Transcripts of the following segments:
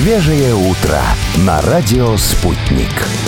Свежее утро на радио «Спутник».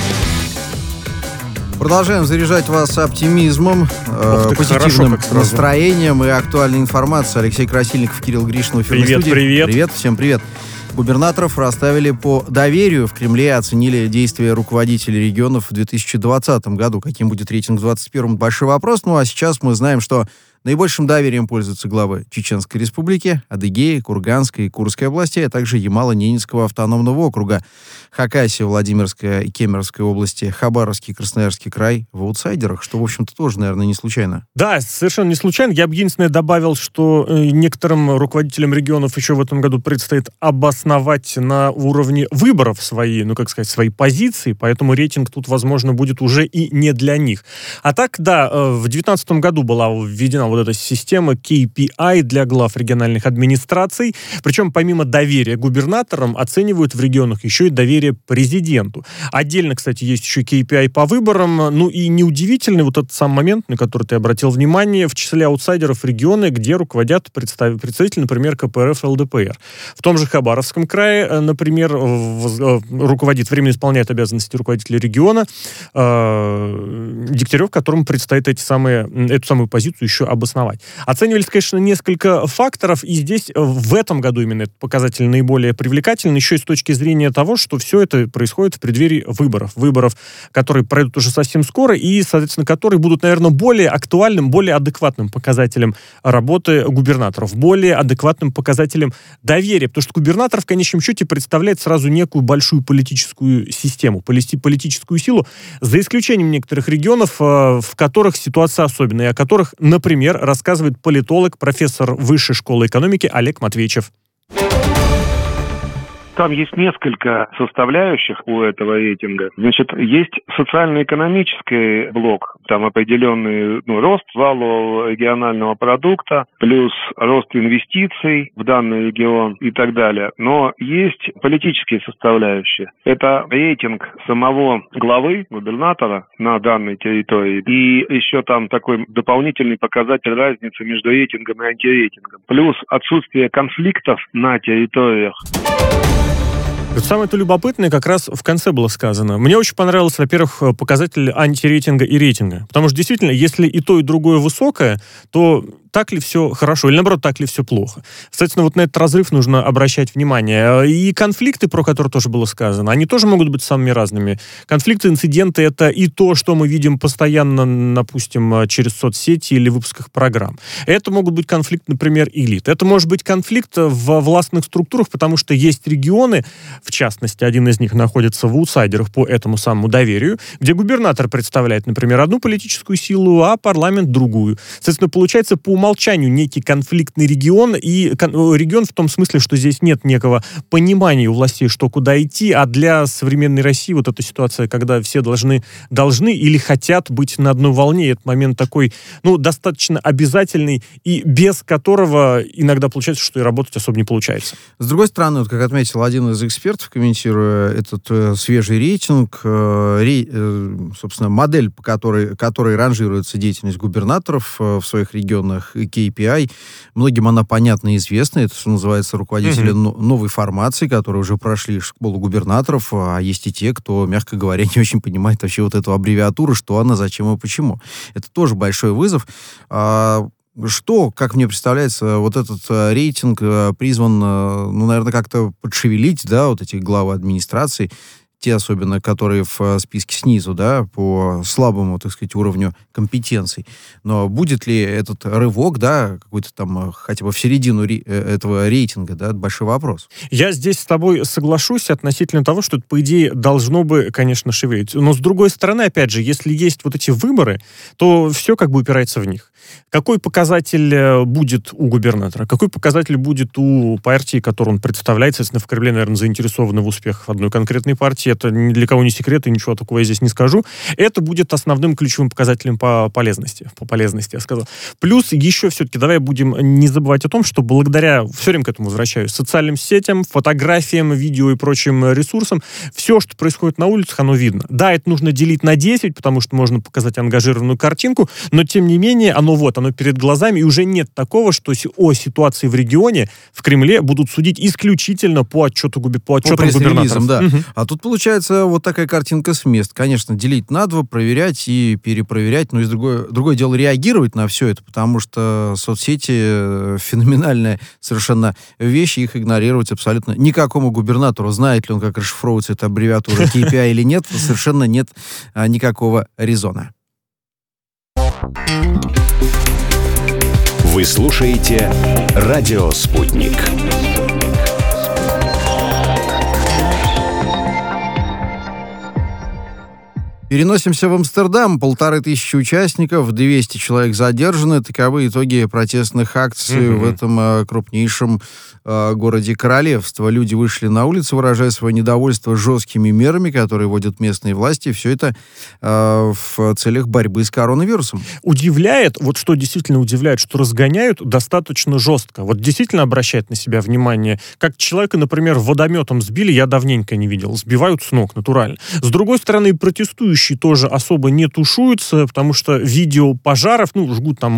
Продолжаем заряжать вас оптимизмом, позитивным настроением и актуальной информацией. Алексей Красильников, Кирилл Гришин в эфирной студии. Привет, всем привет. Губернаторов расставили по доверию. В Кремле оценили действия руководителей регионов в 2020 году. Каким будет рейтинг в 2021? Большой вопрос. Ну а сейчас мы знаем, что наибольшим доверием пользуются главы Чеченской Республики, Адыгеи, Курганской и Курской областей, а также Ямало-Ненецкого автономного округа, Хакасия, Владимирская и Кемеровская области, Хабаровский и Красноярский край в аутсайдерах, что, в общем-то, тоже, наверное, не случайно. Да, совершенно не случайно. Я бы единственное добавил, что некоторым руководителям регионов еще в этом году предстоит обосновать на уровне выборов свои, свои позиции, поэтому рейтинг тут, возможно, будет уже и не для них. А так, да, в 2019 году была введена вот эта система KPI для глав региональных администраций. Причем помимо доверия губернаторам оценивают в регионах еще и доверие президенту. Отдельно, кстати, есть еще KPI по выборам. Ну и неудивительный вот этот сам момент, на который ты обратил внимание, в числе аутсайдеров регионы, где руководят представители, например, КПРФ и ЛДПР. В том же Хабаровском крае, например, временно исполняет обязанности руководителя региона Дегтярев, которому предстоит эту самую позицию еще обосновать. Оценивались, конечно, несколько факторов, и здесь в этом году именно этот показатель наиболее привлекательный, еще и с точки зрения того, что все это происходит в преддверии выборов, которые пройдут уже совсем скоро, и, соответственно, которые будут, наверное, более актуальным, более адекватным показателем работы губернаторов, более адекватным показателем доверия, потому что губернатор в конечном счете представляет сразу некую большую политическую систему, политическую силу, за исключением некоторых регионов, в которых ситуация особенная, о которых, например, рассказывает политолог, профессор Высшей школы экономики Олег Матвейчев. Там есть несколько составляющих у этого рейтинга. Значит, есть социально-экономический блок, там определенный рост валового регионального продукта, плюс рост инвестиций в данный регион и так далее. Но есть политические составляющие. Это рейтинг самого главы, губернатора на данной территории. И еще там такой дополнительный показатель разницы между рейтингом и антирейтингом. Плюс отсутствие конфликтов на территориях. Самое-то любопытное как раз в конце было сказано. Мне очень понравился, во-первых, показатель антирейтинга и рейтинга. Потому что, действительно, если и то, и другое высокое, то так ли все хорошо, или, наоборот, так ли все плохо. Соответственно, вот на этот разрыв нужно обращать внимание. И конфликты, про которые тоже было сказано, они тоже могут быть самыми разными. Конфликты, инциденты — это и то, что мы видим постоянно, допустим, через соцсети или в выпусках программ. Это могут быть конфликты, например, элит. Это может быть конфликт в властных структурах, потому что есть регионы, в частности, один из них находится в аутсайдерах по этому самому доверию, где губернатор представляет, например, одну политическую силу, а парламент другую. Соответственно, получается по умолчанию некий конфликтный регион, и регион в том смысле, что здесь нет некого понимания у властей, что куда идти, а для современной России вот эта ситуация, когда все должны или хотят быть на одной волне, и этот момент такой, достаточно обязательный, и без которого иногда получается, что и работать особо не получается. С другой стороны, вот как отметил один из экспертов, комментируя этот свежий рейтинг, собственно, модель, по которой ранжируется деятельность губернаторов в своих регионах, KPI, многим она понятна и известна. Это, что называется, руководители новой формации, которые уже прошли школу губернаторов, а есть и те, кто, мягко говоря, не очень понимает вообще вот эту аббревиатуру, что она, зачем и почему. Это тоже большой вызов. Что, как мне представляется, вот этот рейтинг призван, наверное, как-то подшевелить, вот эти главы администрации, те особенно, которые в списке снизу, по слабому, так сказать, уровню компетенций. Но будет ли этот рывок, какой-то там хотя бы в середину этого рейтинга, это большой вопрос. Я здесь с тобой соглашусь относительно того, что это, по идее, должно бы, конечно, шевелить. Но, с другой стороны, опять же, если есть вот эти выборы, то все как бы упирается в них. Какой показатель будет у губернатора? Какой показатель будет у партии, которую он представляет? Соответственно, в Кремле, наверное, заинтересованы в успехах одной конкретной партии. это ни для кого не секрет, и ничего такого я здесь не скажу. Это будет основным ключевым показателем по полезности, я сказал. Плюс еще все-таки давай будем не забывать о том, что благодаря, все время к этому возвращаюсь, социальным сетям, фотографиям, видео и прочим ресурсам, все, что происходит на улицах, оно видно. Да, это нужно делить на 10, потому что можно показать ангажированную картинку, но тем не менее, оно перед глазами, и уже нет такого, что о ситуации в регионе, в Кремле будут судить исключительно по отчетам губернаторов. Да. А тут получается вот такая картинка с мест. Конечно, делить на два, проверять и перепроверять, но и другое дело реагировать на все это, потому что соцсети феноменальная совершенно вещь, их игнорировать абсолютно никакому губернатору, знает ли он, как расшифровывается эта аббревиатура KPI или нет, совершенно нет никакого резона. Вы слушаете «Радио Спутник». Переносимся в Амстердам. 1500 участников, 200 человек задержаны. Таковы итоги протестных акций в этом крупнейшем городе королевства. Люди вышли на улицы, выражая свое недовольство жесткими мерами, которые вводят местные власти. Все это в целях борьбы с коронавирусом. Удивляет, вот что действительно удивляет, что разгоняют достаточно жестко. Вот действительно обращает на себя внимание. Как человека, например, водометом сбили, я давненько не видел. Сбивают с ног, натурально. С другой стороны, протестующие тоже особо не тушуются, потому что видео пожаров, жгут там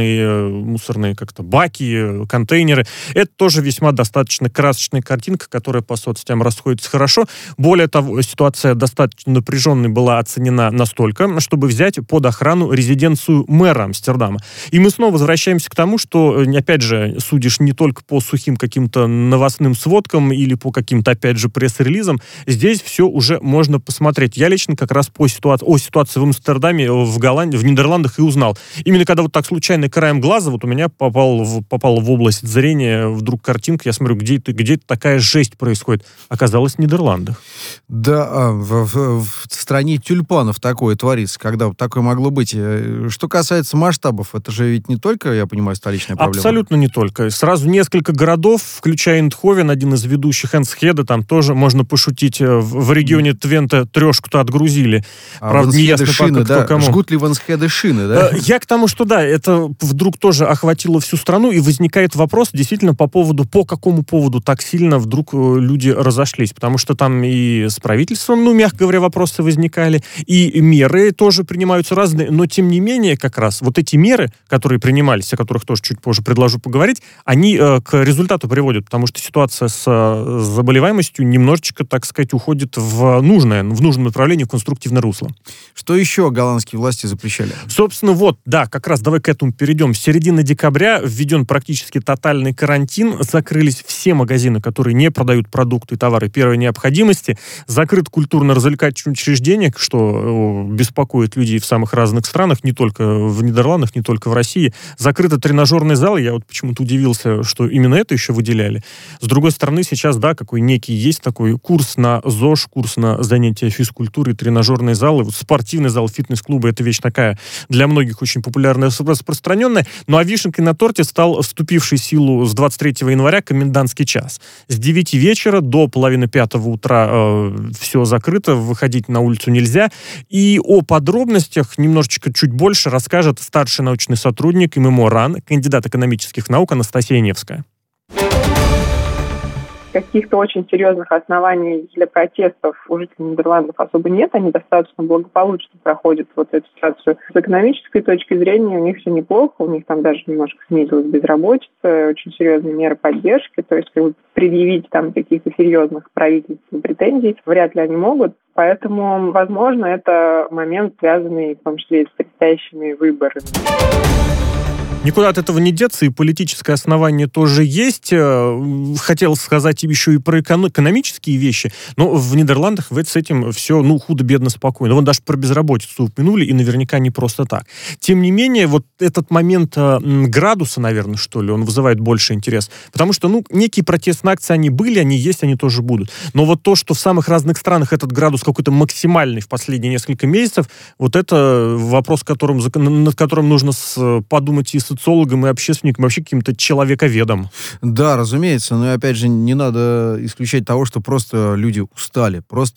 мусорные как-то баки, контейнеры. Это тоже весьма достаточно красочная картинка, которая по соцсетям расходится хорошо. Более того, ситуация достаточно напряженной была оценена настолько, чтобы взять под охрану резиденцию мэра Амстердама. И мы снова возвращаемся к тому, что, опять же, судишь не только по сухим каким-то новостным сводкам или по каким-то, опять же, пресс-релизам. Здесь все уже можно посмотреть. Я лично как раз о ситуации в Амстердаме, в Голландии, в Нидерландах и узнал. Именно когда вот так случайно краем глаза у меня попала в область зрения вдруг картинка, я смотрю, где такая жесть происходит. Оказалось, в Нидерландах. Да, в стране тюльпанов такое творится, когда такое могло быть. Что касается масштабов, это же ведь не только, я понимаю, столичная проблема. Абсолютно не только. Сразу несколько городов, включая Эндховен, один из ведущих, Энсхеде, там тоже можно пошутить. В регионе Твенте трешку-то отгрузили. Правда, не ясно шины, пока, кто кому. Жгут ли в Энсхеде шины, да? Я к тому, что да, это вдруг тоже охватило всю страну, и возникает вопрос действительно по какому поводу так сильно вдруг люди разошлись. Потому что там и с правительством, мягко говоря, вопросы возникали, и меры тоже принимаются разные, но тем не менее как раз вот эти меры, которые принимались, о которых тоже чуть позже предложу поговорить, они к результату приводят, потому что ситуация с заболеваемостью немножечко, так сказать, уходит в нужном направлении, в конструктивное русло. Что еще голландские власти запрещали? Собственно, как раз давай к этому перейдем. С середины декабря введен практически тотальный карантин, закрылись все магазины, которые не продают продукты и товары первой необходимости, закрыт культурно-развлекательные учреждения, что беспокоит людей в самых разных странах, не только в Нидерландах, не только в России. Закрыты тренажерные залы, я почему-то удивился, что именно это еще выделяли. С другой стороны, сейчас, какой некий есть такой курс на ЗОЖ, курс на занятия физкультурой, тренажерные залы, спортивный зал, фитнес-клубы, это вещь такая для многих очень популярная, распространенная. Ну а вишенкой на торте стал вступивший в силу с 23 января комендантский час. С 9 вечера до 4:30 утра все закрыто, выходить на улицу нельзя. И о подробностях немножечко чуть больше расскажет старший научный сотрудник ММО РАН, кандидат экономических наук Анастасия Невская. Каких-то очень серьезных оснований для протестов у жителей Нидерландов особо нет. Они достаточно благополучно проходят эту ситуацию. С экономической точки зрения у них все неплохо. У них там даже немножко снизилась безработица, очень серьезные меры поддержки. То есть предъявить там каких-то серьезных правительственных претензий вряд ли они могут. Поэтому, возможно, это момент, связанный в том числе и с предстоящими выборами. Никуда от этого не деться, и политическое основание тоже есть. Хотел сказать еще и про экономические вещи, но в Нидерландах с этим все, худо-бедно спокойно. Даже про безработицу упомянули, и наверняка не просто так. Тем не менее, этот момент градуса, наверное, что ли, он вызывает больше интерес. Потому что, некие протестные акции, они были, они есть, они тоже будут. Но то, что в самых разных странах этот градус какой-то максимальный в последние несколько месяцев, это вопрос, над которым нужно подумать и социологам, и общественникам, и вообще каким-то человековедам. Да, разумеется, но опять же не надо исключать того, что просто люди устали, просто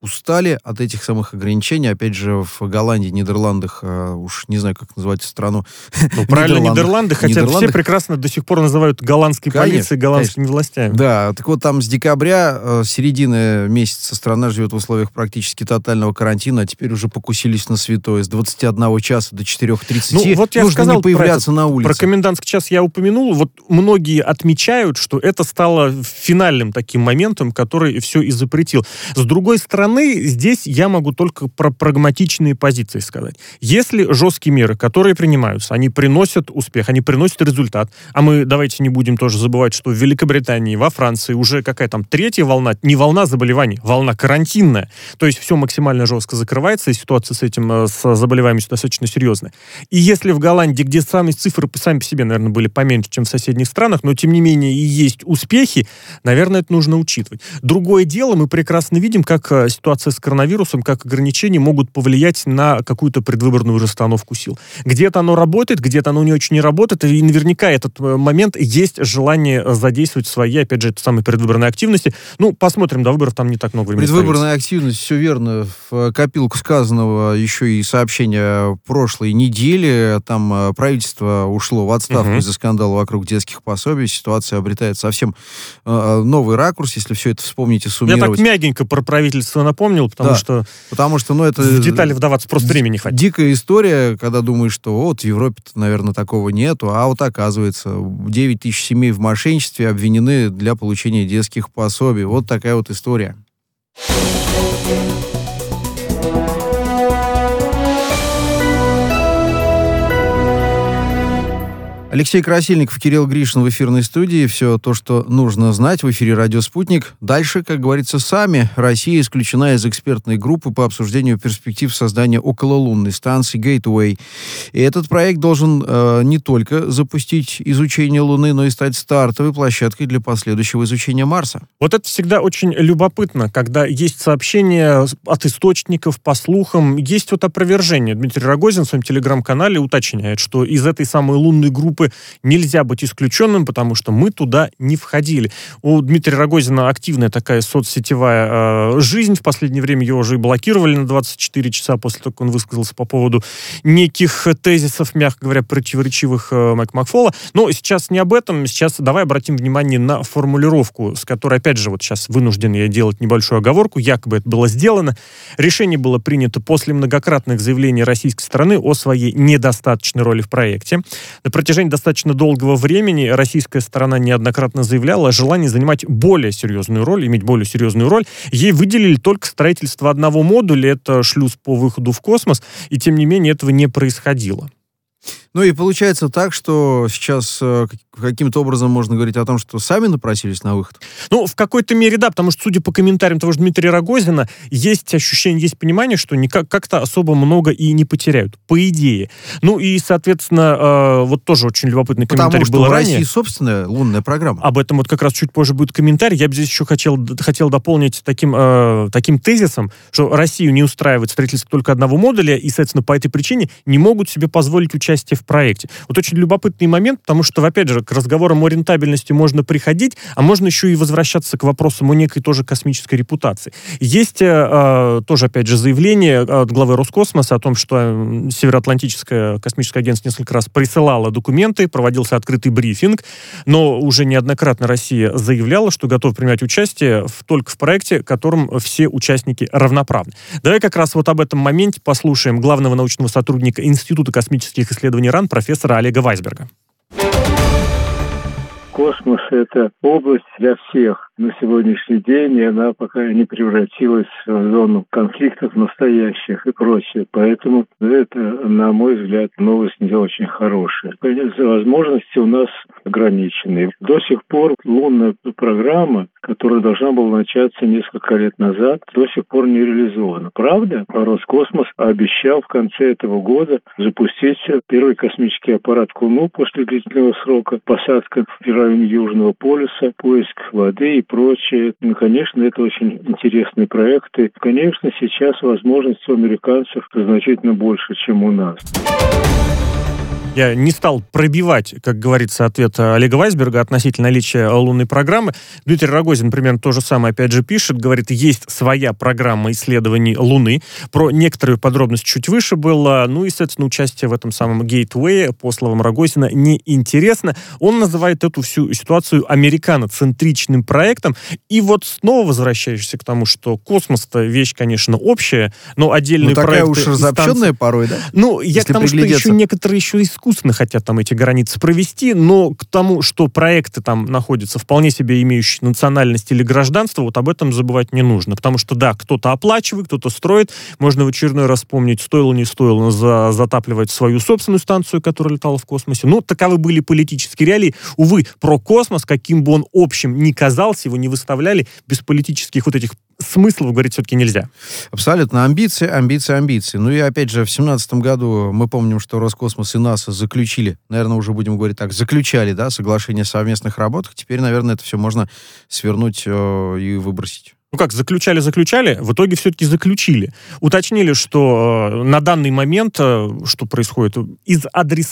устали от этих самых ограничений. Опять же, в Голландии, Нидерландах, уж не знаю, как называть страну. Ну, правильно, Нидерланды, хотя все прекрасно до сих пор называют голландской полицией, голландскими властями. Да, так вот там с декабря, середины месяца страна живет в условиях практически тотального карантина, а теперь уже покусились на святое. С 21 часа до 4:30 вот я нужно сказал не появляться на улице. Про комендантский час я упомянул. Вот многие отмечают, что это стало финальным таким моментом, который все и запретил. С другой стороны, здесь я могу только про прагматичные позиции сказать. Если жесткие меры, которые принимаются, они приносят успех, они приносят результат, а мы, давайте не будем тоже забывать, что в Великобритании, во Франции уже какая там третья волна, не волна заболеваний, волна карантинная. То есть все максимально жестко закрывается, и ситуация с этим, с заболеваемостью достаточно серьезная. И если в Голландии, где сами цифры сами по себе, наверное, были поменьше, чем в соседних странах, но тем не менее и есть успехи, наверное, это нужно учитывать. Другое дело, мы прекрасно видим, как ситуация с коронавирусом, как ограничения могут повлиять на какую-то предвыборную расстановку сил. Где-то оно работает, где-то оно не очень не работает, и наверняка этот момент есть желание задействовать свои, опять же, это самые предвыборные активности. Ну, посмотрим, до выборов там не так много времени. Предвыборная активность, все верно. В копилку сказанного еще и сообщения прошлой недели. Там правительство ушло в отставку из-за скандала вокруг детских пособий. Ситуация обретает совсем новый ракурс, если все это вспомнить и суммировать. Я так мягенько про правительство напомнил, потому что это в детали вдаваться просто времени не хватит. Дикая история, когда думаешь, что вот в Европе-то, наверное, такого нету, а вот оказывается, 9 тысяч семей в мошенничестве обвинены для получения детских пособий. Вот такая вот история. Алексей Красильников, Кирилл Гришин в эфирной студии. Все то, что нужно знать в эфире «Радио Спутник». Дальше, как говорится, сами. Россия исключена из экспертной группы по обсуждению перспектив создания окололунной станции Gateway. И этот проект должен не только запустить изучение Луны, но и стать стартовой площадкой для последующего изучения Марса. Вот это всегда очень любопытно, когда есть сообщения от источников, по слухам, есть вот опровержение. Дмитрий Рогозин в своем телеграм-канале уточняет, что из этой самой лунной группы нельзя быть исключенным, потому что мы туда не входили. У Дмитрия Рогозина активная такая соцсетевая жизнь. В последнее время его уже и блокировали на 24 часа после того, как он высказался по поводу неких тезисов, мягко говоря, противоречивых Майка Макфола. Но сейчас не об этом. Сейчас давай обратим внимание на формулировку, с которой, опять же, вот сейчас вынужден я делать небольшую оговорку. Якобы это было сделано. Решение было принято после многократных заявлений российской стороны о своей недостаточной роли в проекте. На протяжении достаточно долгого времени российская сторона неоднократно заявляла о желании занимать более серьезную роль, иметь более серьезную роль. Ей выделили только строительство одного модуля, это шлюз по выходу в космос, и тем не менее этого не происходило. Ну и получается так, что сейчас каким-то образом можно говорить о том, что сами напросились на выход? Ну, в какой-то мере да, потому что, судя по комментариям того же Дмитрия Рогозина, есть ощущение, есть понимание, что как-то особо много и не потеряют, по идее. Ну и, соответственно, вот тоже очень любопытный комментарий был ранее. Потому что у России собственная лунная программа. Об этом вот как раз чуть позже будет комментарий. Я бы здесь еще хотел дополнить таким тезисом, что Россию не устраивает строительство только одного модуля, и, соответственно, по этой причине не могут себе позволить участие в проекте. Вот очень любопытный момент, потому что, опять же, к разговорам о рентабельности можно приходить, а можно еще и возвращаться к вопросам о некой тоже космической репутации. Есть тоже, опять же, заявление от главы Роскосмоса о том, что Североатлантическое космическое агентство несколько раз присылало документы, проводился открытый брифинг, но уже неоднократно Россия заявляла, что готова принимать участие только в проекте, в котором все участники равноправны. Давай как раз вот об этом моменте послушаем главного научного сотрудника Института космических исследований РАН профессора Олега Вайсберга. Космос – это область для всех на сегодняшний день, и она пока не превратилась в зону конфликтов настоящих и прочее. Поэтому это, на мой взгляд, новость не очень хорошая. Конечно, возможности у нас ограничены. До сих пор лунная программа, которая должна была начаться несколько лет назад, до сих пор не реализована. Правда, Роскосмос обещал в конце этого года запустить первый космический аппарат к Луну после длительного срока, посадка в районе Южного полюса, поиск воды и прочее. Ну, конечно, это очень интересные проекты. Конечно, сейчас возможности у американцев значительно больше, чем у нас. Я не стал пробивать, как говорится, ответ Олега Вайсберга относительно наличия лунной программы. Дмитрий Рогозин, примерно то же самое опять же пишет, говорит, есть своя программа исследований Луны. Про некоторые подробности чуть выше было. Ну и, соответственно, участие в этом самом Гейтвее, по словам Рогозина, неинтересно. Он называет эту всю ситуацию американоцентричным проектом. И вот снова возвращаешься к тому, что космос-то вещь, конечно, общая, но отдельные проекты... такая уж разобщенная порой, да? Ну, я к тому, что еще некоторые еще искусственно хотят там эти границы провести, но к тому, что проекты там находятся вполне себе имеющие национальность или гражданство, вот об этом забывать не нужно. Потому что, да, кто-то оплачивает, кто-то строит. Можно в очередной раз вспомнить, стоило, не стоило затапливать свою собственную станцию, которая летала в космосе. Ну, таковы были политические реалии. Увы, про космос, каким бы он общим ни казался, его не выставляли, без политических вот этих смыслов говорить все-таки нельзя. Абсолютно. Амбиции. Ну и опять же, в 2017 году мы помним, что Роскосмос и НАСА заключили, наверное, уже будем говорить так, заключали, да, соглашение о совместных работах. Теперь, наверное, это все можно свернуть и выбросить. Ну как, заключали, в итоге все-таки заключили. Уточнили, что на данный момент, что происходит, из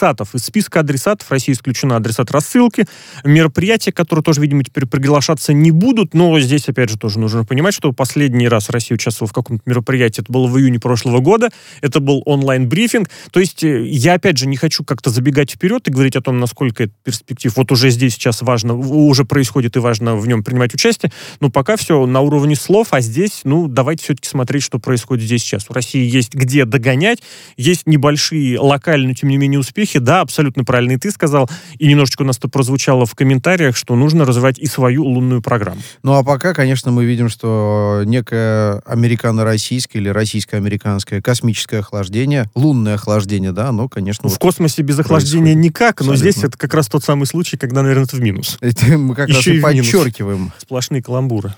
списка адресатов России исключена адресат рассылки, мероприятия, которые тоже, видимо, теперь приглашаться не будут, но здесь, опять же, тоже нужно понимать, что последний раз Россия участвовала в каком-то мероприятии, это было в июне прошлого года, это был онлайн-брифинг, то есть я, опять же, не хочу как-то забегать вперед и говорить о том, насколько это перспектив, вот уже здесь сейчас важно, уже происходит и важно в нем принимать участие, но пока все на уровне слов, а здесь, давайте все-таки смотреть, что происходит здесь сейчас. У России есть где догонять, есть небольшие локальные, тем не менее, успехи. Да, абсолютно правильно и ты сказал, и немножечко у нас это прозвучало в комментариях, что нужно развивать и свою лунную программу. Ну, а пока, конечно, мы видим, что некое американо-российское или российско-американское космическое охлаждение, лунное охлаждение, да, оно, конечно... В космосе без охлаждения никак, но здесь это как раз тот самый случай, когда, наверное, это в минус. Это мы как раз и подчеркиваем. Сплошные каламбуры.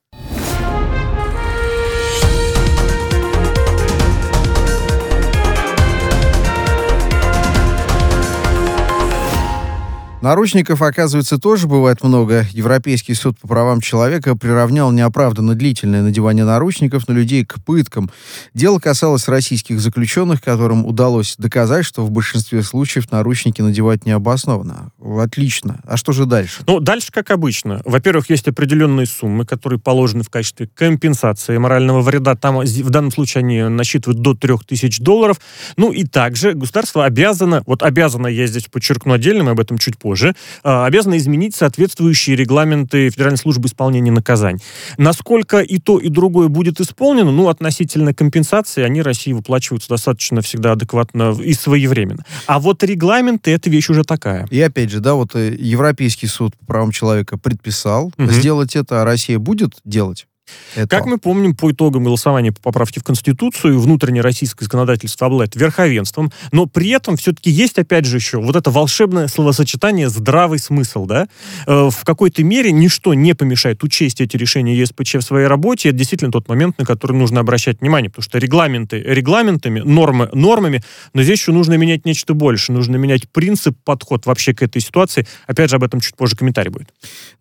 Наручников, оказывается, тоже бывает много. Европейский суд по правам человека приравнял неоправданно длительное надевание наручников на людей к пыткам. Дело касалось российских заключенных, которым удалось доказать, что в большинстве случаев наручники надевать необоснованно. Отлично. А что же дальше? Дальше, как обычно. Во-первых, есть определенные суммы, которые положены в качестве компенсации морального вреда. Там в данном случае они насчитывают до $3000. И также государство обязано, я здесь подчеркну отдельно, мы об этом чуть позже, обязаны изменить соответствующие регламенты Федеральной службы исполнения наказаний. Насколько и то, и другое будет исполнено, относительно компенсации, они России выплачиваются достаточно всегда адекватно и своевременно. А вот регламенты — это вещь уже такая. И опять же, Европейский суд по правам человека предписал сделать это, а Россия будет делать? Как мы помним, по итогам голосования по поправке в Конституцию внутреннее российское законодательство обладает верховенством, но при этом все-таки есть, опять же, еще вот это волшебное словосочетание «здравый смысл», да? В какой-то мере ничто не помешает учесть эти решения ЕСПЧ в своей работе. Это действительно тот момент, на который нужно обращать внимание, потому что регламенты регламентами, нормы нормами, но здесь еще нужно менять нечто больше, нужно менять принцип, подход вообще к этой ситуации. Опять же, об этом чуть позже комментарий будет.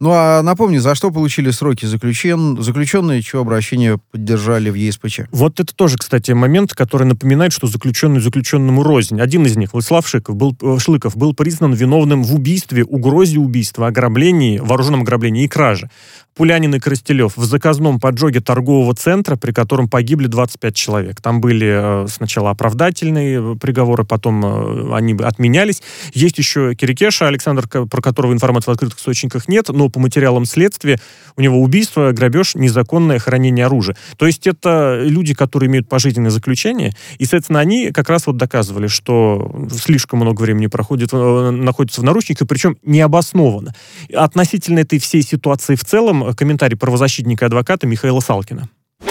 А напомню, за что получили сроки заключенные, чье обращение поддержали в ЕСПЧ? Вот это тоже, кстати, момент, который напоминает, что заключенный заключенному рознь. Один из них, Владислав Шлыков, был признан виновным в убийстве, угрозе убийства, ограблении, вооруженном ограблении и краже. Пулянин и Коростелев в заказном поджоге торгового центра, при котором погибли 25 человек. Там были сначала оправдательные приговоры, потом они отменялись. Есть еще Кирикеша Александр, про которого информации в открытых источниках нет, но по материалам следствия у него убийство, грабеж, незаконное хранение оружия. То есть это люди, которые имеют пожизненное заключение, и, соответственно, они как раз доказывали, что слишком много времени находятся в наручниках, причем необоснованно. Относительно этой всей ситуации в целом комментарий правозащитника и адвоката Михаила Салкина.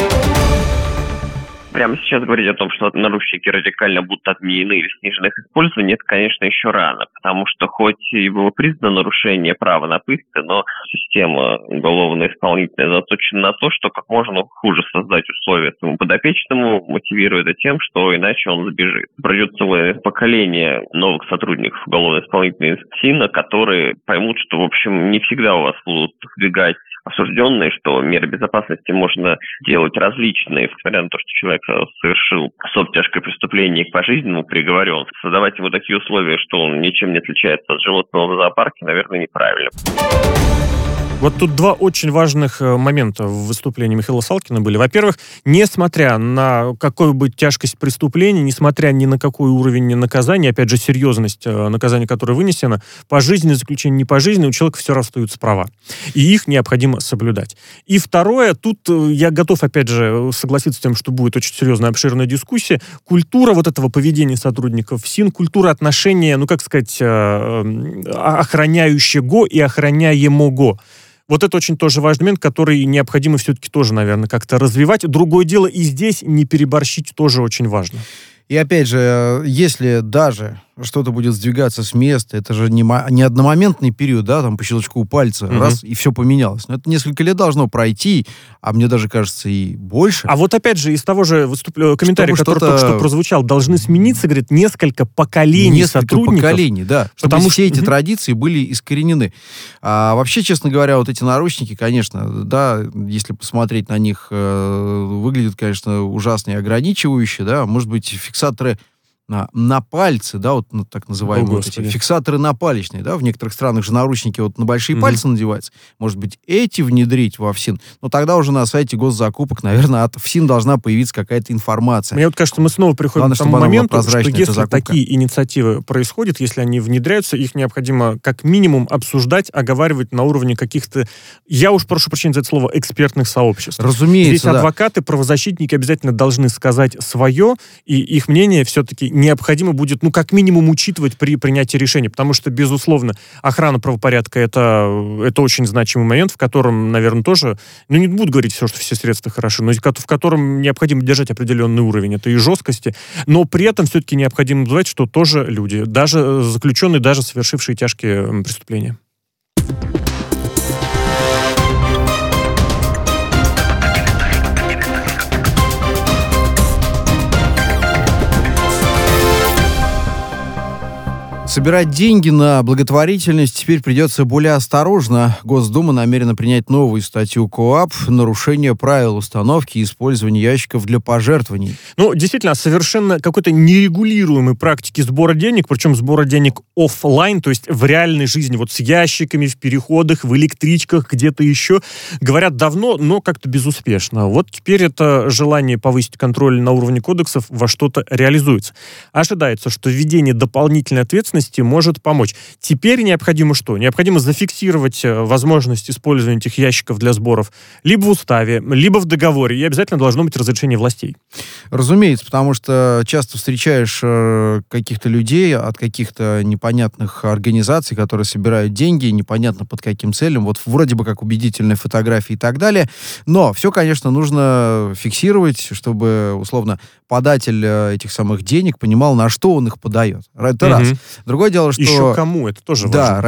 Прямо сейчас говорить о том, что наручники радикально будут отменены или снижены их использование, это, конечно, еще рано, потому что хоть и было признано нарушение права на пытки, но система уголовно-исполнительная заточена на то, что как можно хуже создать условия своему подопечному, мотивируя это тем, что иначе он забежит. Пройдет целое поколение новых сотрудников уголовно-исполнительной СИНа, которые поймут, что, в общем, не всегда у вас будут сбегать осужденные, что меры безопасности можно делать различные, несмотря на то, что человек человек совершил особо тяжкое преступление и к пожизненному приговорен, создавать ему такие условия, что он ничем не отличается от животного в зоопарке, наверное, неправильно. Вот тут два очень важных момента в выступлении Михаила Салкина были. Во-первых, несмотря на какую бы тяжкость преступления, несмотря ни на какой уровень наказания, опять же, серьезность наказания, которое вынесено, пожизненное заключение, не пожизненное, у человека все равно остаются права. И их необходимо соблюдать. И второе, тут я готов, опять же, согласиться с тем, что будет очень серьезная, обширная дискуссия. Культура вот этого поведения сотрудников СИН, культура отношения, охраняющего и охраняемого. Вот это очень тоже важный момент, который необходимо все-таки тоже, наверное, как-то развивать. Другое дело, и здесь не переборщить тоже очень важно. И опять же, если даже что-то будет сдвигаться с места, это же не одномоментный период, да, там по щелчку пальца, раз, и все поменялось. Но это несколько лет должно пройти, а мне даже кажется и больше. А вот опять же, из того же комментария, который только что прозвучал, должны смениться, говорит, несколько поколений сотрудников. Несколько поколений, да, чтобы все эти традиции были искоренены. А вообще, честно говоря, вот эти наручники, конечно, да, если посмотреть на них, выглядят, конечно, ужасно и ограничивающе, да, может быть, фиксаторы на пальцы, да, вот так называемые вот эти фиксаторы напалечные, да, в некоторых странах же наручники вот на большие пальцы надеваются. Может быть, эти внедрить во ФСИН, но тогда уже на сайте госзакупок, наверное, от ФСИН должна появиться какая-то информация. Мне вот кажется, мы снова приходим к тому моменту, что если такие инициативы происходят, если они внедряются, их необходимо как минимум обсуждать, оговаривать на уровне каких-то, я уж прошу прощения за это слово, экспертных сообществ. Разумеется, здесь адвокаты, правозащитники обязательно должны сказать свое, и их мнение все-таки необходимо будет, как минимум, учитывать при принятии решения, потому что, безусловно, охрана правопорядка это очень значимый момент, в котором, наверное, тоже, не буду говорить все, что все средства хороши, но в котором необходимо держать определенный уровень этой жесткости, но при этом все-таки необходимо забывать, что тоже люди, даже заключенные, даже совершившие тяжкие преступления. Собирать деньги на благотворительность теперь придется более осторожно. Госдума намерена принять новую статью КоАП «Нарушение правил установки и использования ящиков для пожертвований». Действительно, совершенно какой-то нерегулируемой практики сбора денег, причем сбора денег офлайн, то есть в реальной жизни, вот с ящиками, в переходах, в электричках, где-то еще, говорят давно, но как-то безуспешно. Вот теперь это желание повысить контроль на уровне кодексов во что-то реализуется. Ожидается, что введение дополнительной ответственности может помочь. Теперь необходимо что? Необходимо зафиксировать возможность использования этих ящиков для сборов либо в уставе, либо в договоре, и обязательно должно быть разрешение властей. Разумеется, потому что часто встречаешь каких-то людей от каких-то непонятных организаций, которые собирают деньги, непонятно под каким целям, вот вроде бы как убедительные фотографии и так далее, но все, конечно, нужно фиксировать, чтобы, условно, податель этих самых денег понимал, на что он их подает. Это раз. Другое дело, что... Еще кому, это тоже важно.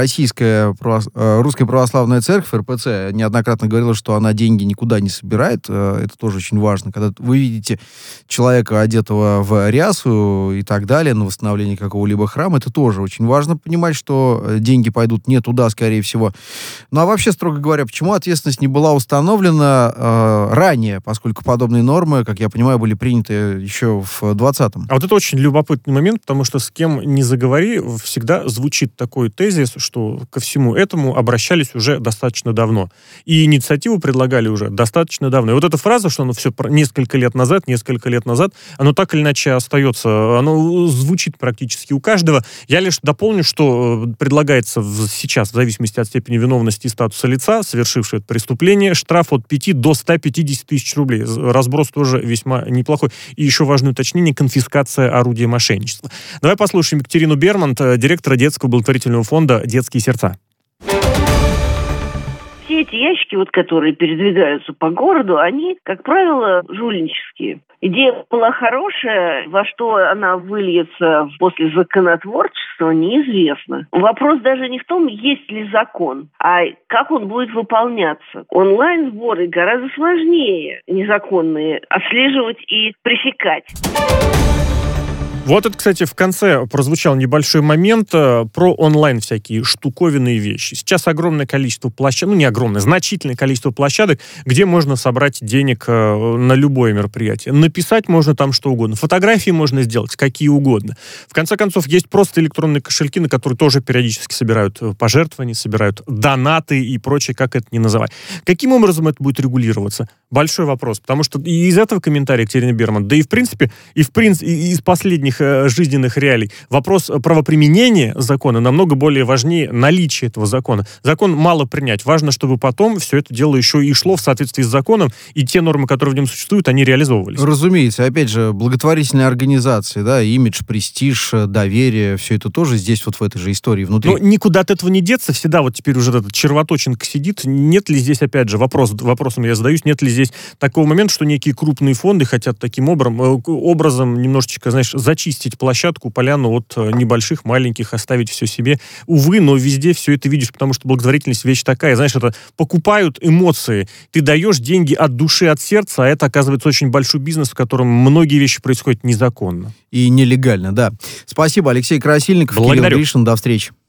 Да, Русская Православная Церковь, РПЦ, неоднократно говорила, что она деньги никуда не собирает. Это тоже очень важно. Когда вы видите человека, одетого в рясу и так далее, на восстановление какого-либо храма, это тоже очень важно понимать, что деньги пойдут не туда, скорее всего. Ну, а вообще, строго говоря, почему ответственность не была установлена ранее, поскольку подобные нормы, как я понимаю, были приняты еще в 2020-м. А вот это очень любопытный момент, потому что с кем не заговори, всегда звучит такой тезис, что ко всему этому обращались уже достаточно давно. И инициативу предлагали уже достаточно давно. И вот эта фраза, что оно все несколько лет назад, оно так или иначе остается, оно звучит практически у каждого. Я лишь дополню, что предлагается сейчас, в зависимости от степени виновности и статуса лица, совершившего это преступление, штраф от 5 до 150 тысяч рублей. Разброс тоже весьма неплохой. И еще важное уточнение — конфискация орудия мошенничества. Давай послушаем Екатерину Бермонт, директора детского благотворительного фонда «Детские сердца». Все эти ящики, которые передвигаются по городу, они, как правило, жульнические. Идея была хорошая, во что она выльется после законотворчества, неизвестно. Вопрос даже не в том, есть ли закон, а как он будет выполняться. Онлайн-сборы гораздо сложнее незаконные отслеживать и пресекать. Вот это, кстати, в конце прозвучал небольшой момент про онлайн всякие штуковинные вещи. Сейчас огромное количество площадок, не огромное, значительное количество площадок, где можно собрать денег на любое мероприятие. Написать можно там что угодно. Фотографии можно сделать какие угодно. В конце концов, есть просто электронные кошельки, на которые тоже периодически собирают пожертвования, собирают донаты и прочее, как это ни называть. Каким образом это будет регулироваться? Большой вопрос. Потому что и из этого комментария Екатерины Берман, да и в принципе из последних жизненных реалий вопрос правоприменения закона намного более важнее наличия этого закона. Закон мало принять. Важно, чтобы потом все это дело еще и шло в соответствии с законом, и те нормы, которые в нем существуют, они реализовывались. Разумеется. Опять же, благотворительные организации, да, имидж, престиж, доверие, все это тоже здесь вот в этой же истории внутри. Но никуда от этого не деться. Всегда вот теперь уже этот червоточинка сидит. Нет ли здесь, опять же, вопросом я задаюсь, нет ли здесь такого момента, что некие крупные фонды хотят таким образом немножечко, знаешь, зачистить площадку, поляну от небольших, маленьких, оставить все себе. Увы, но везде все это видишь, потому что благотворительность вещь такая, знаешь, это покупают эмоции. Ты даешь деньги от души, от сердца, а это, оказывается, очень большой бизнес, в котором многие вещи происходят незаконно. И нелегально, да. Спасибо, Алексей Красильников, Кирилл Гришин, до встречи.